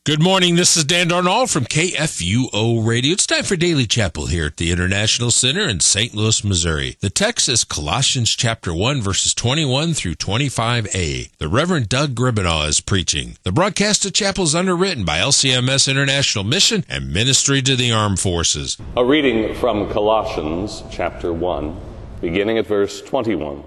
Good morning. This is Dan Darnall from KFUO Radio. It's time for Daily Chapel here at the International Center in St. Louis, Missouri. The text is Colossians chapter 1, verses 21 through 25a. The Reverend Doug Gribinaw is preaching. The broadcast of chapel is underwritten by LCMS International Mission and Ministry to the Armed Forces. A reading from Colossians chapter 1, beginning at verse 21.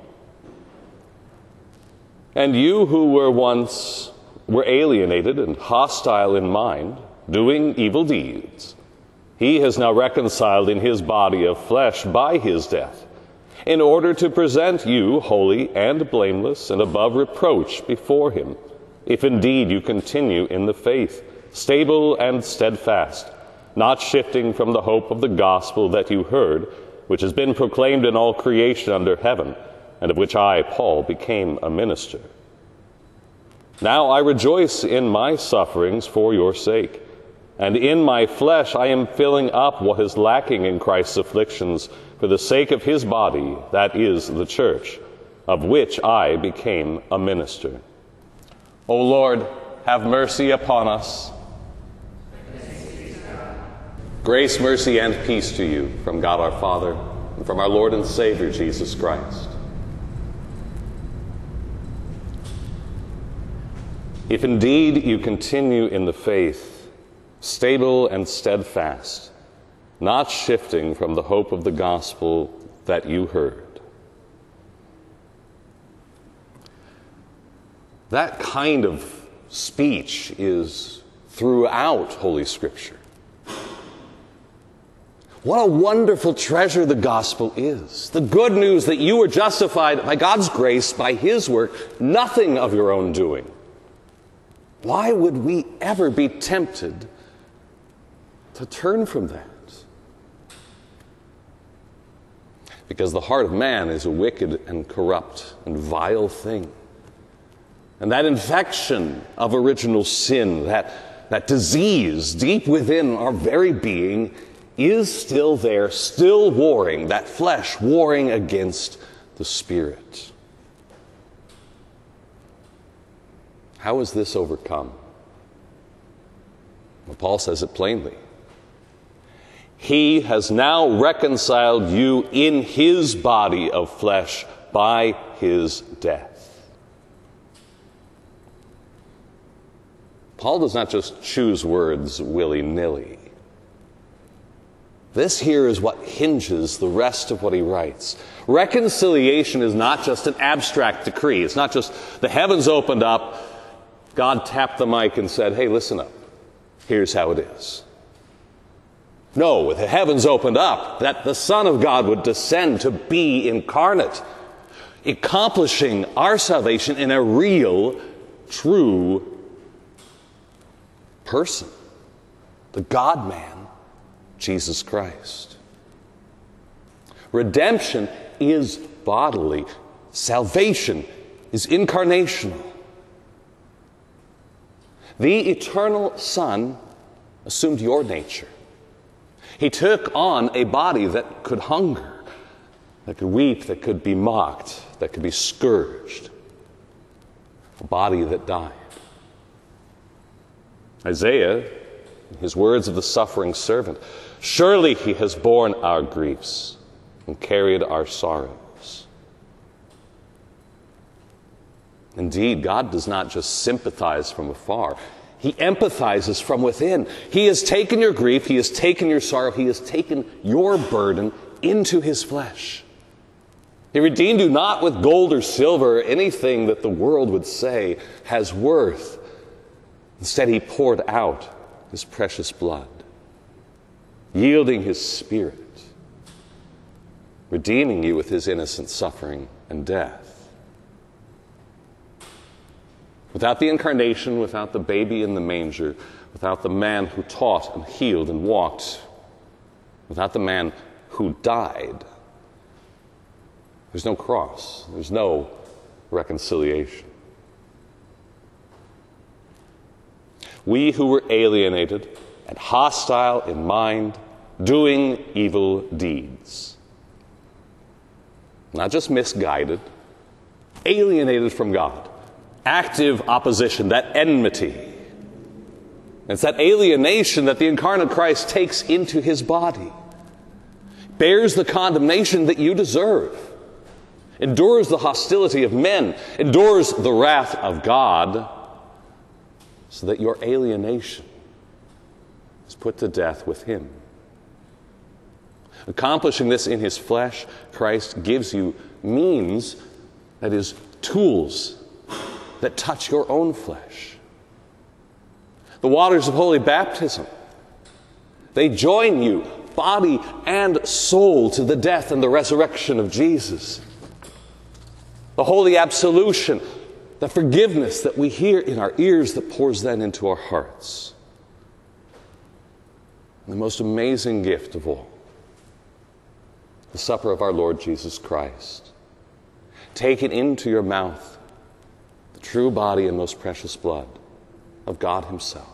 And you who were once were alienated and hostile in mind, doing evil deeds, he has now reconciled in his body of flesh by his death, in order to present you holy and blameless and above reproach before him, if indeed you continue in the faith, stable and steadfast, not shifting from the hope of the gospel that you heard, which has been proclaimed in all creation under heaven, and of which I, Paul, became a minister. Now I rejoice in my sufferings for your sake, and in my flesh I am filling up what is lacking in Christ's afflictions for the sake of his body, that is, the church, of which I became a minister. O Lord, have mercy upon us. Grace, mercy, and peace to you from God our Father and from our Lord and Savior Jesus Christ. If indeed you continue in the faith, stable and steadfast, not shifting from the hope of the gospel that you heard. That kind of speech is throughout Holy Scripture. What a wonderful treasure the gospel is. The good news that you are justified by God's grace, by his work, nothing of your own doing. Why would we ever be tempted to turn from that? Because the heart of man is a wicked and corrupt and vile thing. And that infection of original sin, that disease deep within our very being is still there, still warring, that flesh warring against the spirit. How is this overcome? Well, Paul says it plainly. He has now reconciled you in his body of flesh by his death. Paul does not just choose words willy-nilly. This here is what hinges the rest of what he writes. Reconciliation is not just an abstract decree. It's not just the heavens opened up, God tapped the mic and said, hey, listen up. Here's how it is. No, the heavens opened up, that the Son of God would descend to be incarnate, accomplishing our salvation in a real, true person. The God-man, Jesus Christ. Redemption is bodily. Salvation is incarnational. The eternal Son assumed your nature. He took on a body that could hunger, that could weep, that could be mocked, that could be scourged. A body that died. Isaiah, in his words of the suffering servant, surely he has borne our griefs and carried our sorrows. Indeed, God does not just sympathize from afar. He empathizes from within. He has taken your grief. He has taken your sorrow. He has taken your burden into his flesh. He redeemed you not with gold or silver or anything that the world would say has worth. Instead, he poured out his precious blood, yielding his spirit, redeeming you with his innocent suffering and death. Without the incarnation, without the baby in the manger, without the man who taught and healed and walked, without the man who died, there's no cross, there's no reconciliation. We who were alienated and hostile in mind, doing evil deeds. Not just misguided, alienated from God. Active opposition, that enmity. It's that alienation that the incarnate Christ takes into his body, bears the condemnation that you deserve, endures the hostility of men, endures the wrath of God, so that your alienation is put to death with him. Accomplishing this in his flesh, Christ gives you means, that is, tools that touch your own flesh. The waters of holy baptism, they join you, body and soul, to the death and the resurrection of Jesus. The holy absolution, the forgiveness that we hear in our ears that pours then into our hearts. And the most amazing gift of all, the supper of our Lord Jesus Christ. Take it into your mouth, the true body and most precious blood of God himself.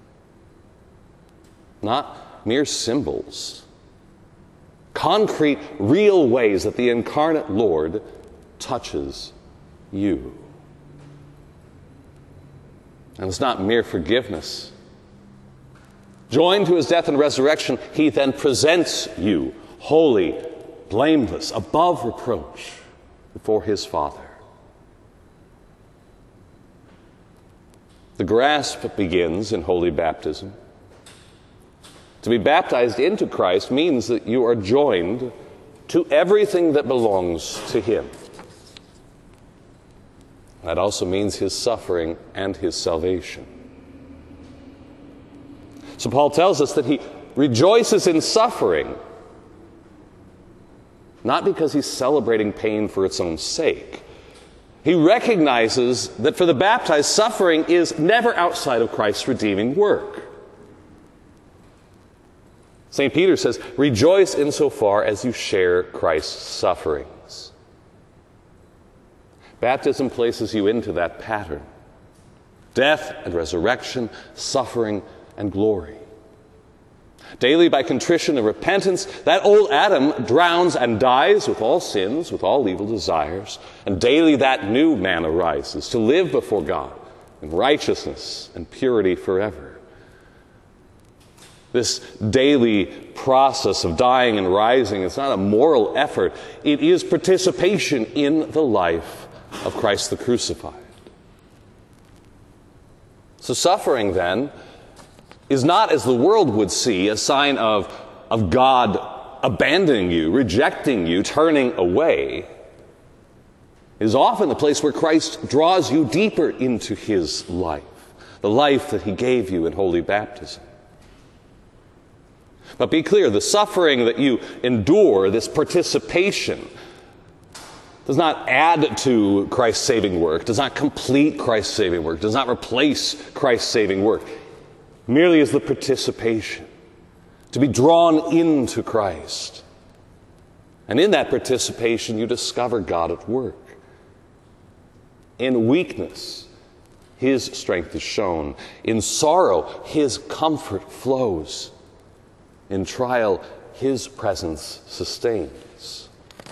Not mere symbols, concrete, real ways that the incarnate Lord touches you. And it's not mere forgiveness. Joined to his death and resurrection, he then presents you holy, blameless, above reproach before his Father. The grasp begins in holy baptism. To be baptized into Christ means that you are joined to everything that belongs to him. That also means his suffering and his salvation. So Paul tells us that he rejoices in suffering, not because he's celebrating pain for its own sake. He recognizes that for the baptized, suffering is never outside of Christ's redeeming work. St. Peter says, rejoice insofar as you share Christ's sufferings. Baptism places you into that pattern. Death and resurrection, suffering and glory. Daily, by contrition and repentance, that old Adam drowns and dies with all sins, with all evil desires. And daily that new man arises to live before God in righteousness and purity forever. This daily process of dying and rising is not a moral effort. It is participation in the life of Christ the crucified. So suffering, then, is not, as the world would see, a sign of God abandoning you, rejecting you, turning away. It is often the place where Christ draws you deeper into his life, the life that he gave you in holy baptism. But be clear, the suffering that you endure, this participation, does not add to Christ's saving work, does not complete Christ's saving work, does not replace Christ's saving work. Merely is the participation, to be drawn into Christ. And in that participation, you discover God at work. In weakness, his strength is shown. In sorrow, his comfort flows. In trial, his presence sustains.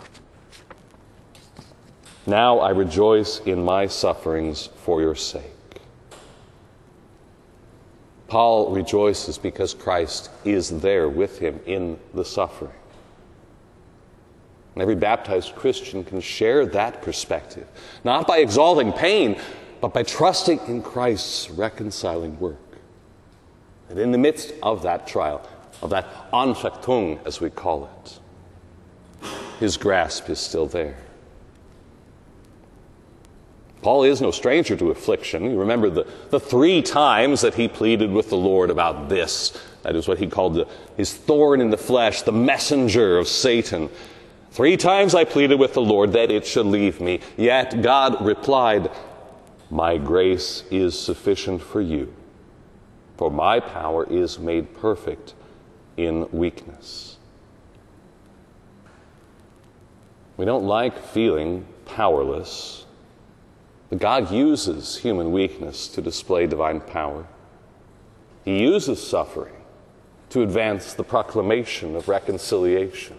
Now I rejoice in my sufferings for your sake. Paul rejoices because Christ is there with him in the suffering. And every baptized Christian can share that perspective, not by exalting pain, but by trusting in Christ's reconciling work. And in the midst of that trial, of that Anfechtung, as we call it, his grasp is still there. Paul is no stranger to affliction. You remember the 3 times that he pleaded with the Lord about this. That is what he called his thorn in the flesh, the messenger of Satan. 3 times I pleaded with the Lord that it should leave me. Yet God replied, my grace is sufficient for you, for my power is made perfect in weakness. We don't like feeling powerless, but God uses human weakness to display divine power. He uses suffering to advance the proclamation of reconciliation.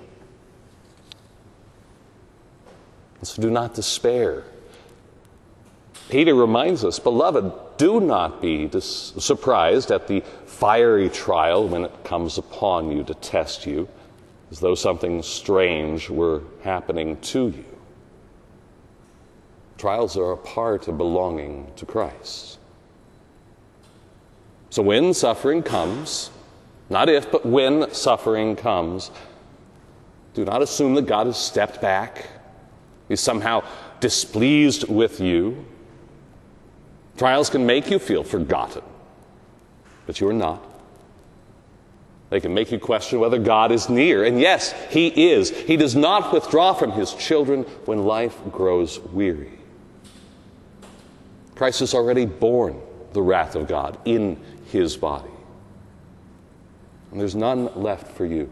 And so do not despair. Peter reminds us, beloved, do not be surprised at the fiery trial when it comes upon you to test you, as though something strange were happening to you. Trials are a part of belonging to Christ. So when suffering comes, not if, but when suffering comes, do not assume that God has stepped back. He's somehow displeased with you. Trials can make you feel forgotten, but you are not. They can make you question whether God is near. And yes, He is. He does not withdraw from His children when life grows weary. Christ has already borne the wrath of God in His body. And there's none left for you.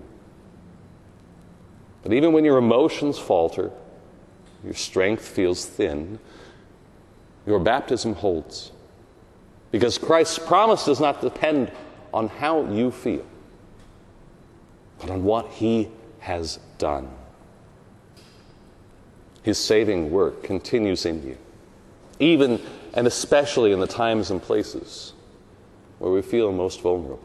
But even when your emotions falter, your strength feels thin, your baptism holds. Because Christ's promise does not depend on how you feel, but on what He has done. His saving work continues in you, even and especially in the times and places where we feel most vulnerable.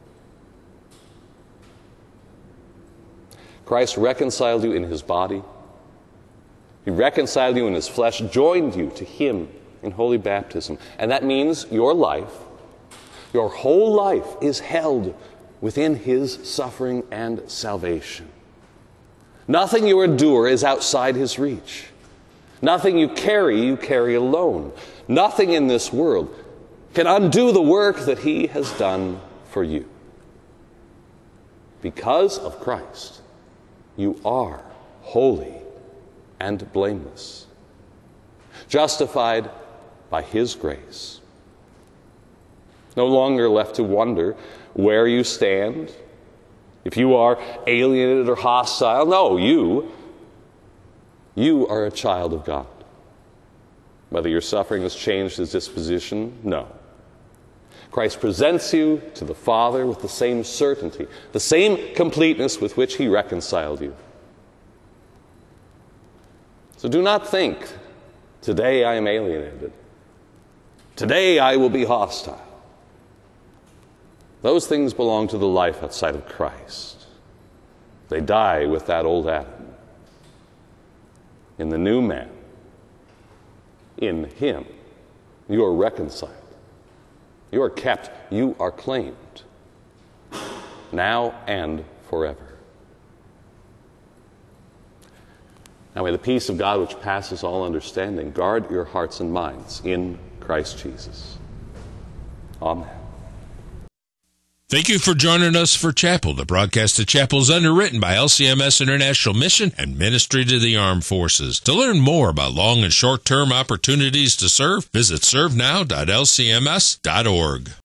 Christ reconciled you in His body. He reconciled you in His flesh, joined you to Him in holy baptism. And that means your life, your whole life, is held within His suffering and salvation. Nothing you endure is outside His reach. Nothing you carry alone. Nothing in this world can undo the work that He has done for you. Because of Christ, you are holy and blameless, justified by His grace. No longer left to wonder where you stand, if you are alienated or hostile. No, you are a child of God. Whether your suffering has changed His disposition, no. Christ presents you to the Father with the same certainty, the same completeness with which He reconciled you. So do not think, today I am alienated. Today I will be hostile. Those things belong to the life outside of Christ. They die with that old Adam. In the new man, in Him, you are reconciled. You are kept. You are claimed. Now and forever. Now may the peace of God, which passes all understanding, guard your hearts and minds in Christ Jesus. Amen. Thank you for joining us for Chapel. The broadcast of Chapel is underwritten by LCMS International Mission and Ministry to the Armed Forces. To learn more about long and short-term opportunities to serve, visit servenow.lcms.org.